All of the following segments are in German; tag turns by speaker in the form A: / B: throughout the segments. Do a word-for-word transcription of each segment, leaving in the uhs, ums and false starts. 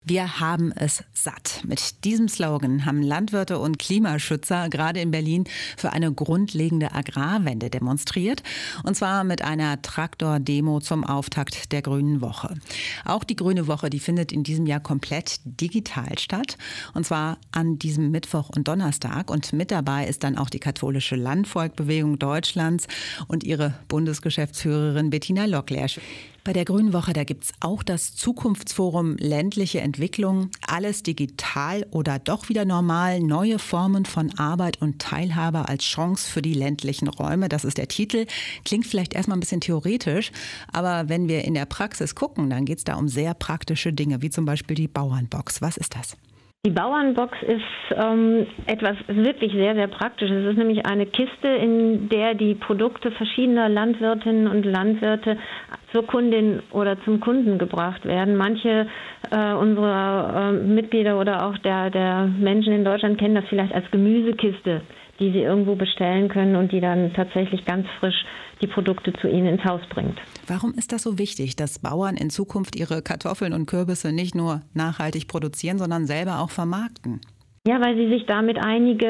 A: Wir haben es satt. Mit diesem Slogan haben Landwirte und Klimaschützer gerade in Berlin für eine grundlegende Agrarwende demonstriert. Und zwar mit einer Traktordemo zum Auftakt der Grünen Woche. Auch die Grüne Woche, die findet in diesem Jahr komplett digital statt. Und zwar an diesem Mittwoch und Donnerstag. Und mit dabei ist dann auch die Katholische Landvolkbewegung Deutschlands und ihre Bundesgeschäftsführerin Bettina Locklehr. Bei der Grünen Woche, da gibt es auch das Zukunftsforum Ländliche Entwicklung. Alles digital oder doch wieder normal. Neue Formen von Arbeit und Teilhabe als Chance für die ländlichen Räume. Das ist der Titel. Klingt vielleicht erstmal ein bisschen theoretisch, aber wenn wir in der Praxis gucken, dann geht es da um sehr praktische Dinge, wie zum Beispiel die Bauernbox. Was ist das?
B: Die Bauernbox ist ähm, etwas wirklich sehr, sehr Praktisches. Es ist nämlich eine Kiste, in der die Produkte verschiedener Landwirtinnen und Landwirte zur Kundin oder zum Kunden gebracht werden. Manche äh, unserer äh, Mitglieder oder auch der, der Menschen in Deutschland kennen das vielleicht als Gemüsekiste, die sie irgendwo bestellen können und die dann tatsächlich ganz frisch die Produkte zu ihnen ins Haus bringt.
A: Warum ist das so wichtig, dass Bauern in Zukunft ihre Kartoffeln und Kürbisse nicht nur nachhaltig produzieren, sondern selber auch vermarkten?
B: Ja, weil sie sich damit einige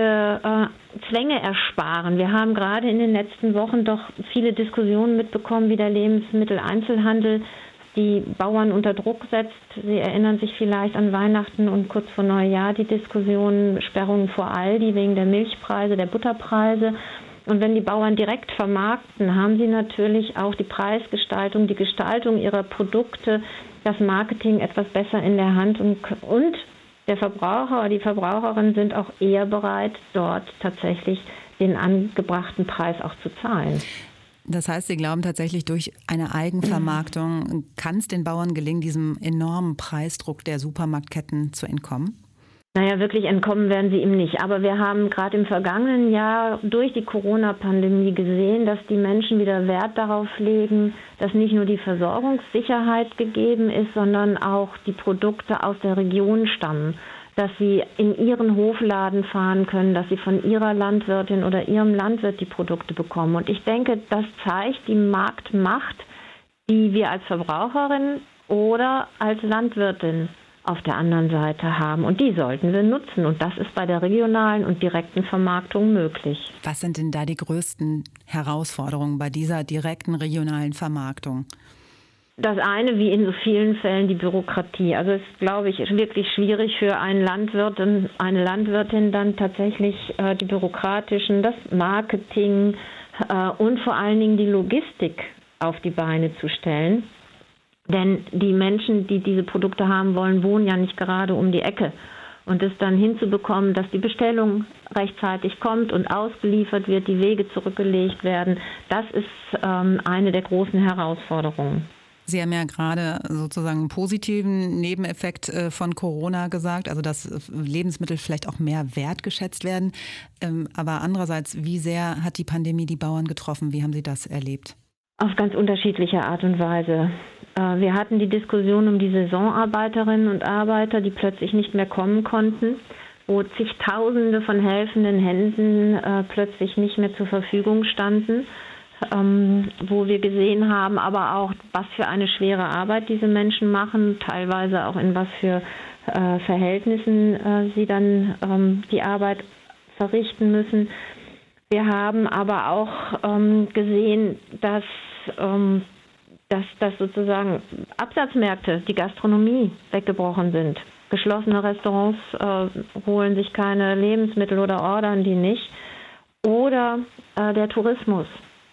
B: äh, Zwänge ersparen. Wir haben gerade in den letzten Wochen doch viele Diskussionen mitbekommen, wie der Lebensmitteleinzelhandel die Bauern unter Druck setzt. Sie erinnern sich vielleicht an Weihnachten und kurz vor Neujahr die Diskussion Sperrungen vor Aldi wegen der Milchpreise, der Butterpreise. Und wenn die Bauern direkt vermarkten, haben sie natürlich auch die Preisgestaltung, die Gestaltung ihrer Produkte, das Marketing etwas besser in der Hand. Und, und der Verbraucher oder die Verbraucherin sind auch eher bereit, dort tatsächlich den angebrachten Preis auch zu zahlen.
A: Das heißt, Sie glauben tatsächlich, durch eine Eigenvermarktung kann es den Bauern gelingen, diesem enormen Preisdruck der Supermarktketten zu entkommen?
B: Naja, wirklich entkommen werden sie ihm nicht. Aber wir haben gerade im vergangenen Jahr durch die Corona-Pandemie gesehen, dass die Menschen wieder Wert darauf legen, dass nicht nur die Versorgungssicherheit gegeben ist, sondern auch die Produkte aus der Region stammen. Dass sie in ihren Hofladen fahren können, dass sie von ihrer Landwirtin oder ihrem Landwirt die Produkte bekommen. Und ich denke, das zeigt die Marktmacht, die wir als Verbraucherin oder als Landwirtin auf der anderen Seite haben. Und die sollten wir nutzen. Und das ist bei der regionalen und direkten Vermarktung möglich.
A: Was sind denn da die größten Herausforderungen bei dieser direkten regionalen Vermarktung?
B: Das eine, wie in so vielen Fällen, die Bürokratie. Also es ist, glaube ich, wirklich schwierig für einen Landwirt und eine Landwirtin dann tatsächlich äh, die bürokratischen, das Marketing äh, und vor allen Dingen die Logistik auf die Beine zu stellen. Denn die Menschen, die diese Produkte haben wollen, wohnen ja nicht gerade um die Ecke. Und es dann hinzubekommen, dass die Bestellung rechtzeitig kommt und ausgeliefert wird, die Wege zurückgelegt werden, das ist ähm, eine der großen Herausforderungen.
A: Sie haben ja gerade sozusagen einen positiven Nebeneffekt von Corona gesagt, also dass Lebensmittel vielleicht auch mehr wertgeschätzt werden. Aber andererseits, wie sehr hat die Pandemie die Bauern getroffen? Wie haben Sie das erlebt?
B: Auf ganz unterschiedliche Art und Weise. Wir hatten die Diskussion um die Saisonarbeiterinnen und Arbeiter, die plötzlich nicht mehr kommen konnten, wo zigtausende von helfenden Händen plötzlich nicht mehr zur Verfügung standen. Ähm, wo wir gesehen haben, aber auch, was für eine schwere Arbeit diese Menschen machen, teilweise auch in was für äh, Verhältnissen äh, sie dann ähm, die Arbeit verrichten müssen. Wir haben aber auch ähm, gesehen, dass, ähm, dass, dass sozusagen Absatzmärkte, die Gastronomie, weggebrochen sind. Geschlossene Restaurants äh, holen sich keine Lebensmittel oder ordern die nicht. Oder äh, der Tourismus.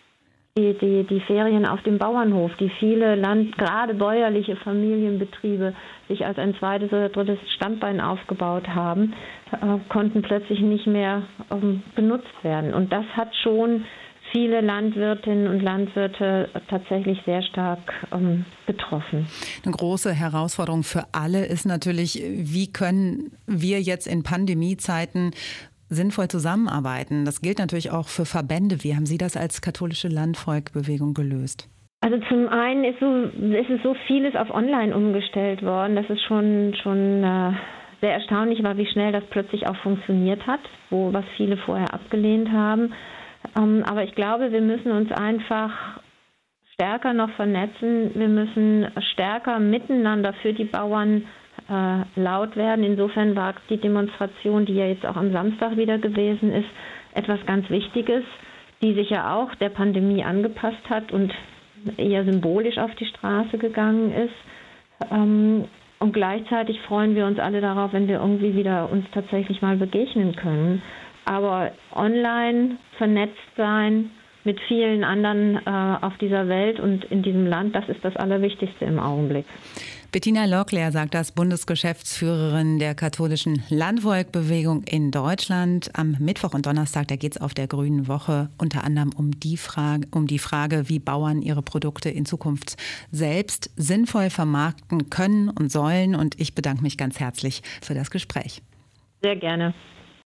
B: Die, die, die Ferien auf dem Bauernhof, die viele Land, gerade bäuerliche Familienbetriebe sich als ein zweites oder drittes Standbein aufgebaut haben, äh, konnten plötzlich nicht mehr ähm, benutzt werden. Und das hat schon viele Landwirtinnen und Landwirte tatsächlich sehr stark ähm, betroffen.
A: Eine große Herausforderung für alle ist natürlich, wie können wir jetzt in Pandemiezeiten sinnvoll zusammenarbeiten. Das gilt natürlich auch für Verbände. Wie haben Sie das als katholische Landvolkbewegung gelöst?
B: Also zum einen ist, so, ist es so vieles auf Online umgestellt worden, dass es schon, schon äh, sehr erstaunlich war, wie schnell das plötzlich auch funktioniert hat, wo was viele vorher abgelehnt haben. Ähm, aber ich glaube, wir müssen uns einfach stärker noch vernetzen. Wir müssen stärker miteinander für die Bauern äh, laut werden. Insofern war die Demonstration, die ja jetzt auch am Samstag wieder gewesen ist, etwas ganz Wichtiges, die sich ja auch der Pandemie angepasst hat und eher symbolisch auf die Straße gegangen ist. Ähm, und gleichzeitig freuen wir uns alle darauf, wenn wir irgendwie wieder uns tatsächlich mal begegnen können. Aber online vernetzt sein mit vielen anderen äh, auf dieser Welt und in diesem Land, das ist das Allerwichtigste im Augenblick.
A: Bettina Locklear sagt das, Bundesgeschäftsführerin der katholischen Landvolk-Bewegung in Deutschland. Am Mittwoch und Donnerstag, da geht es auf der Grünen Woche unter anderem um die Frage, um die Frage, wie Bauern ihre Produkte in Zukunft selbst sinnvoll vermarkten können und sollen. Und ich bedanke mich ganz herzlich für das Gespräch.
B: Sehr gerne.